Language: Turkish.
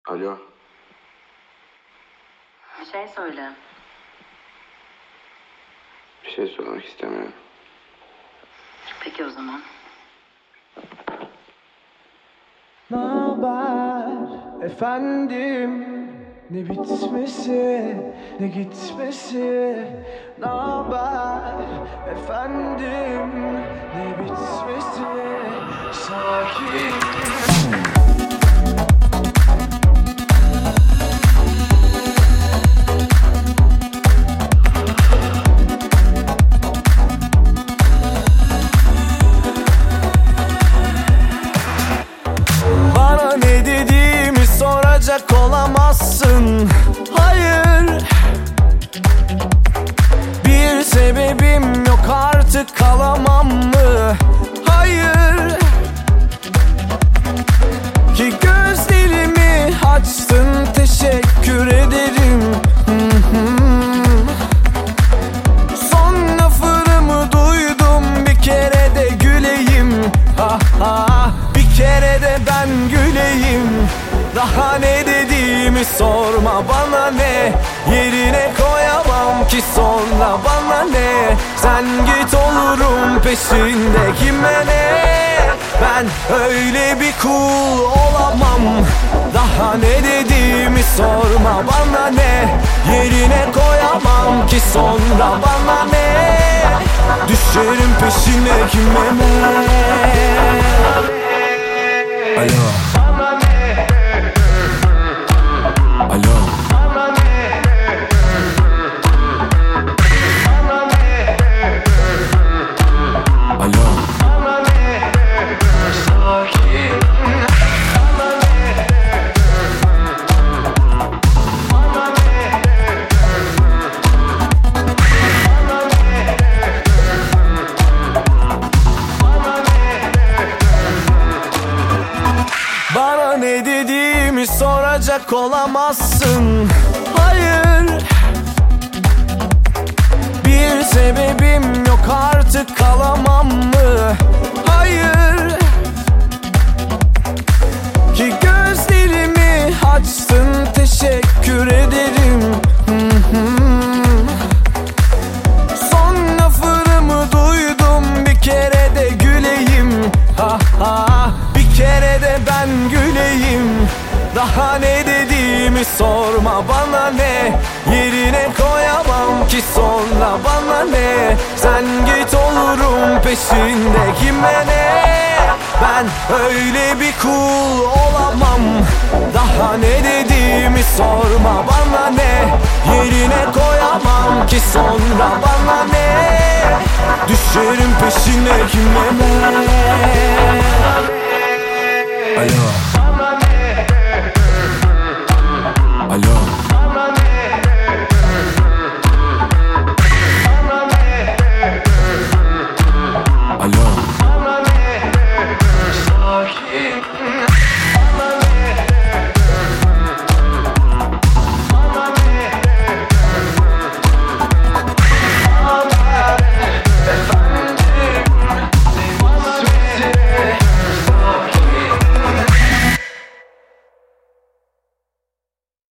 Alo. Bir şey söyle. Bir şey söylemek istemiyorum. Peki o zaman. Naber efendim, ne bitmesi ne gitmesi. Naber efendim, ne bitmesi. Sakin. Bana ne dediğimi soracak olamazsın. Hayır, bir sebebim yok, artık kalamam mı? Hayır, ki gözlerimi açtın, teşekkür ederim. Son laflarımı duydum, bir kere de güleyim. Ha ha, bir kere de ben güleyim. Daha ne dediğimi sorma, bana ne? Yerine koyamam ki sonra, bana ne? Sen git, olurum peşinde, kime ne? Ben öyle bir kul olamam. Daha ne dediğimi sorma, bana ne? Yerine koyamam ki sonra, bana ne? Düşerim peşine, kime ne? Alo. Alo. Alo. Bana ne dediğimi soracak olamazsın. Hayır, bir sebebim yok, artık kalamam mı? Hayır, ki gözlerimi açtın, teşekkür ederim. Son laflarımı duydum, bir kere de güleyim. Ha ha, bir kere de ben güleyim. Daha ne dediğimi sorma, bana ne? Yerine koyamam ki sonra, bana ne? Sen git, olurum peşinde, kime ne? Ben öyle bir kul olamam. Daha ne dediğimi sorma, bana ne? Yerine koyamam ki sonra, bana ne? Düşerim peşine, kime ne?